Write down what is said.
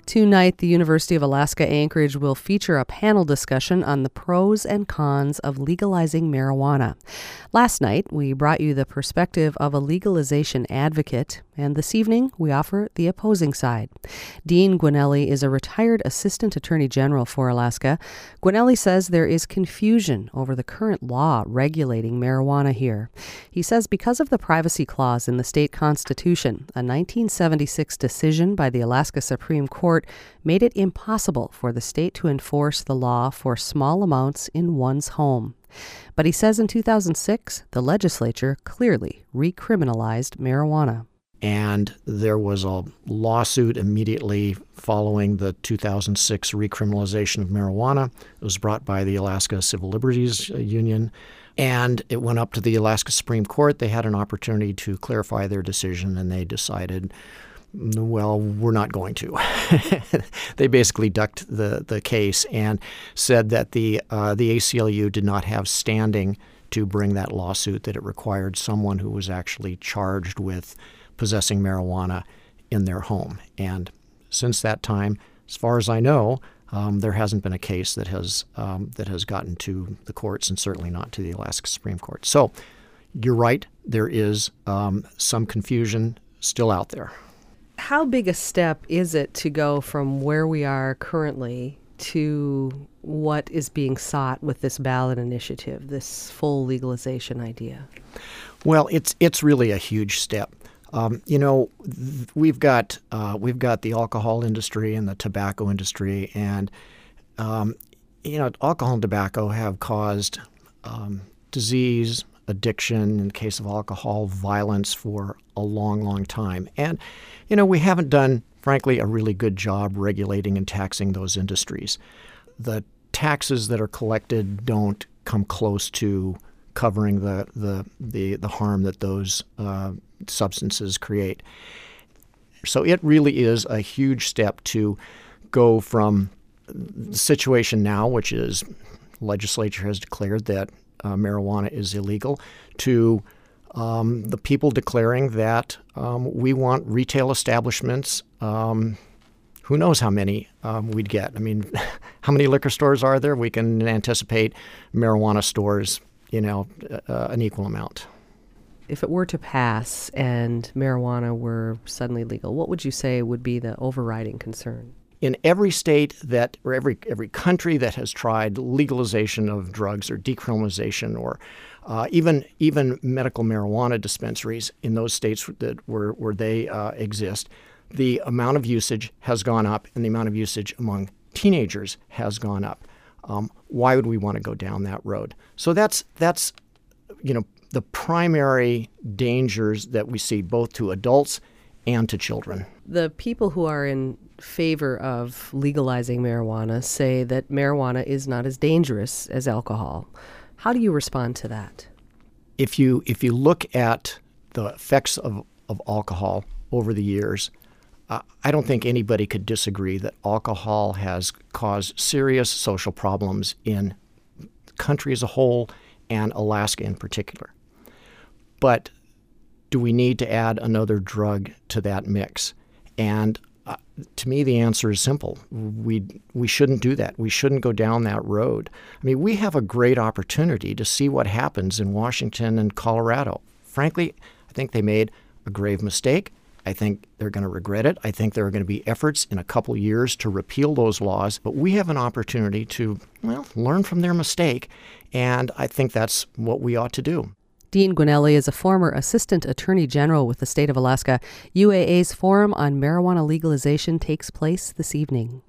Tonight, the University of Alaska Anchorage will feature a panel discussion on the pros and cons of legalizing marijuana. Last night, we brought you the perspective of a legalization advocate, and this evening, we offer the opposing side. Dean Gwinelli is a retired Assistant Attorney General for Alaska. Gwinelli says there is confusion over the current law regulating marijuana here. He says because of the privacy clause in the state constitution, a 1976 decision by the Alaska Supreme Court made it impossible for the state to enforce the law for small amounts in one's home. But he says in 2006, the legislature clearly recriminalized marijuana. And there was a lawsuit immediately following the 2006 recriminalization of marijuana. It was brought by the Alaska Civil Liberties Union, and it went up to the Alaska Supreme Court. They had an opportunity to clarify their decision, and they decided, well, we're not going to. They basically ducked the case and said that the ACLU did not have standing to bring that lawsuit, that it required someone who was actually charged with possessing marijuana in their home. And since that time, as far as I know, there hasn't been a case that has gotten to the courts, and certainly not to the Alaska Supreme Court. So you're right, there is some confusion still out there. How big a step is it to go from where we are currently to what is being sought with this ballot initiative, this full legalization idea? Well, it's really a huge step. We've got the alcohol industry and the tobacco industry, and alcohol and tobacco have caused disease, addiction, in the case of alcohol, violence for a long, long time. And we haven't done, frankly, a really good job regulating and taxing those industries. The taxes that are collected don't come close to covering the harm that those substances create. So it really is a huge step to go from the situation now, which is legislature has declared that marijuana is illegal, to the people declaring that we want retail establishments. Who knows how many we'd get? I mean, how many liquor stores are there? We can anticipate marijuana stores, an equal amount. If it were to pass and marijuana were suddenly legal, what would you say would be the overriding concern? In every state or every country that has tried legalization of drugs or decriminalization or even medical marijuana dispensaries in those states where they exist, the amount of usage has gone up, and the amount of usage among teenagers has gone up. Why would we want to go down that road? So that's the primary dangers that we see both to adults and to children. The people who are in favor of legalizing marijuana say that marijuana is not as dangerous as alcohol. How do you respond to that? If you look at the effects of alcohol over the years, I don't think anybody could disagree that alcohol has caused serious social problems in the country as a whole and Alaska in particular. But do we need to add another drug to that mix? And to me, the answer is simple. We shouldn't do that. We shouldn't go down that road. I mean, we have a great opportunity to see what happens in Washington and Colorado. Frankly, I think they made a grave mistake. I think they're going to regret it. I think there are going to be efforts in a couple years to repeal those laws. But we have an opportunity to, learn from their mistake. And I think that's what we ought to do. Dean Gwinelli is a former Assistant Attorney General with the state of Alaska. UAA's Forum on Marijuana Legalization takes place this evening.